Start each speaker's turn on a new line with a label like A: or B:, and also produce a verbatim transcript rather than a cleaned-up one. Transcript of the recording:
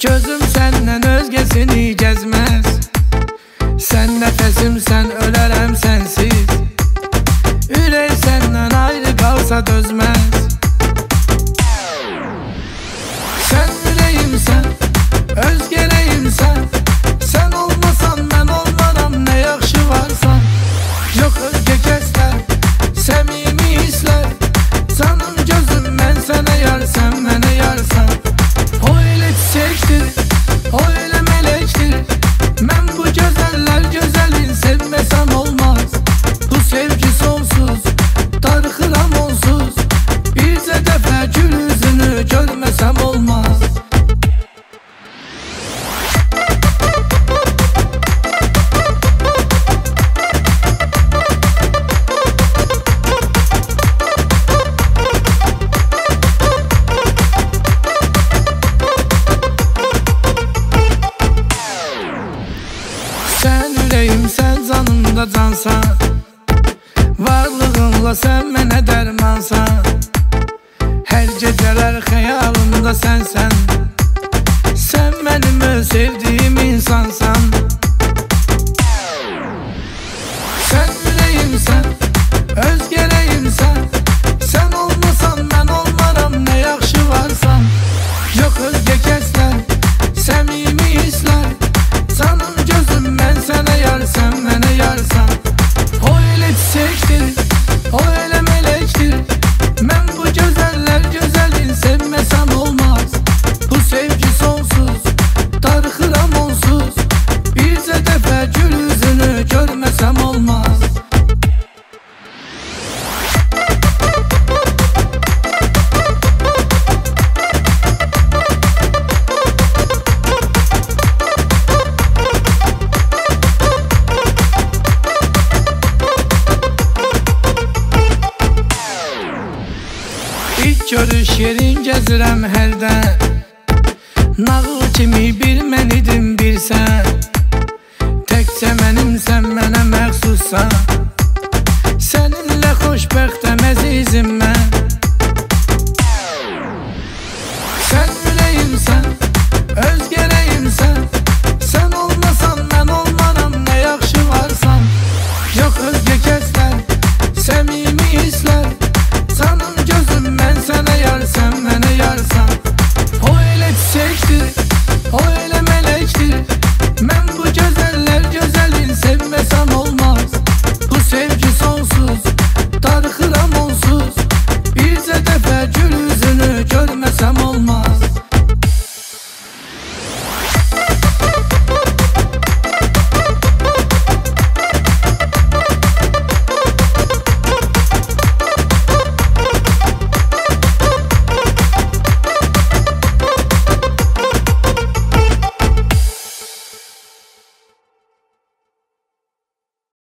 A: Gözüm səndən özgəsini gəzməz. Sən nəfəsimsən, ölərəm sənsiz. Ürək səndən ayrı qalsa dözməz. Sən ürəyimsən, özgərəyimsən. Sən olmasan mən olmaram, nə yaxşı varsan. Yox özgə kəslər, səmimi hisslər. Canım gözüm mən sənə yar, sən mənə yarsan. O elə çiçəkdir, o elə melektir. Mən bu gözəller gözəlin sevməsəm olmaz. Bu sevgi sonsuz, darıxıram onsuz. Bircə dəfə gül üzünü görməsəm olmaz. Sən ürəyimsən, canımda cansan. Varlığınla sən mənə dərmansan. Hər gecələr xəyalımda sənsən. Sən mənim öz sevdiyim insansan. Sən ürəyimsən, özgərəyimsən. Sən olmasan mən olmaram, nə yaxşı varsan. Yox özgə kəslər, səmimi hisslər. Canım gözüm mən sənə yar, sən mənə yarsan. O elə çiçəkdir, o elə melektir. Mən bu gözəller gözəlin sevməsəm olmaz. Bu sevgi sonsuz, darıxıram onsuz. Bircə dəfə gül üzünü görməsəm olmaz. İlk görüş yerin gəzirəm hərdən. Nağıl kimi bir mən idim bir sən. Təkcə mənimsən, mənə məxsussan. Səninlə xoşbəxtəm